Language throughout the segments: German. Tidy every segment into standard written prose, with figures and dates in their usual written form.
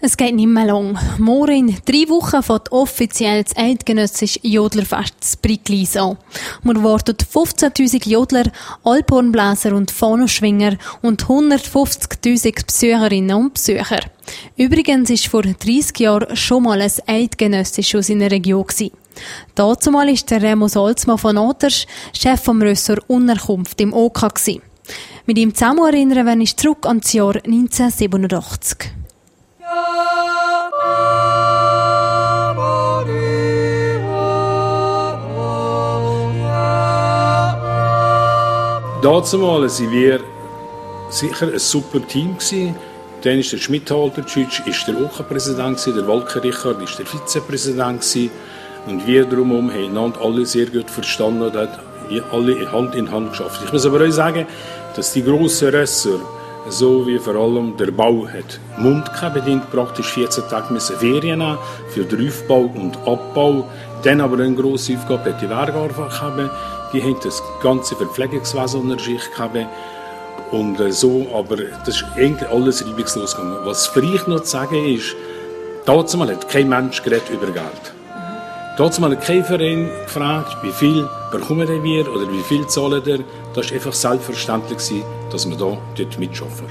Es geht nicht mehr lang. Morgen in 3 Wochen fängt offiziell das eidgenössische Jodlerfest in Briglis an. Wir warten 15'000 Jodler, Alphornbläser und Fahnenschwinger und 150'000 Besucherinnen und Besucher. Übrigens war vor 30 Jahren schon mal ein eidgenössisch aus in der Region. Dazumal war der Remo Salzmann von Aters Chef vom Ressort Unterkunft im OK. Mit ihm zusammen erinnern wir uns zurück an das Jahr 1987. Dazu waren wir sicher ein super Team. Dann war der Schmidhalter-Tschütsch der OK-Präsident, der Walker Richard war der Vizepräsident. Und wir drumherum haben einander alle sehr gut verstanden und haben alle Hand in Hand geschafft. Ich muss aber auch sagen, dass die grossen Ressort, so wie vor allem der Bau, hat Mund gehabt, bedingt praktisch 14 Tage Ferien nehmen für den Aufbau und Abbau. Dann aber eine grosse Aufgabe hat die Werke gehabt. Die haben das ganze Verpflegungswesen unter sich gehabt. Und so, aber das ist eigentlich alles reibungslos gegangen. Was vielleicht noch zu sagen ist, dazu hat kein Mensch geredet über Geld. Dazu hat kein Verein gefragt, wie viel bekommen wir oder wie viel zahlen wir. Das war einfach selbstverständlich, dass wir dort mitarbeiten.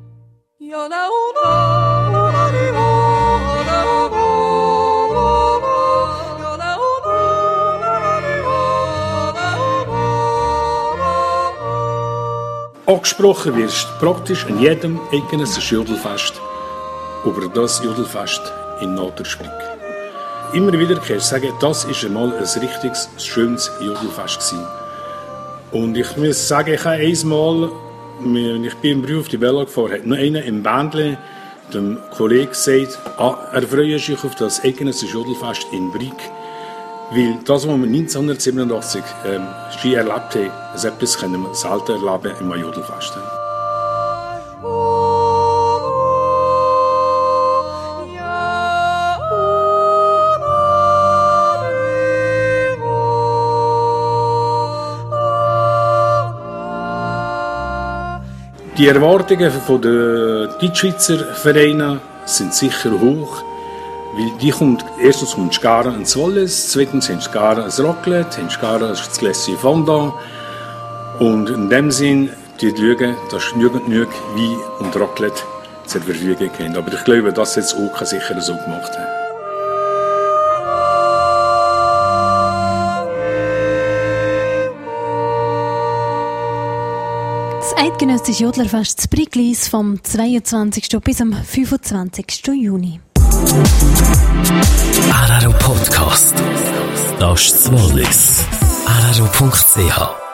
Angesprochen wirst praktisch an jedem eidgenössischen Jodelfest über das Jodelfest in Natersbrig. Immer wieder kannst du sagen, das war einmal ein richtiges, schönes Jodelfest gewesen. Und ich muss sagen, ich habe einmal, wenn ich im Beruf auf die Welle gefahren, hat noch einer im Bändle dem Kollegen gesagt, er freut sich auf das eidgenössische Jodelfest in Brig. Weil das, was wir 1987 Ski erlebt haben, das etwas können wir selten erleben im Jodelfest. Die Erwartungen der Deutschschweizer Vereine sind sicher hoch. Weil die kommt, erstens kommt Skara ins Wallis, zweitens haben Skara ein Raclette, haben Skara ein Gläschen Fondant. Und in dem Sinn, die schauen, dass genügend Wein und Raclette zur Verfügung haben. Aber ich glaube, das hat es auch sicher so gemacht. Das eidgenössische Jodlerfest in Briglis vom 22. bis am 25. Juni. RRO Podcast. Das ist das Wallis. RRO.ch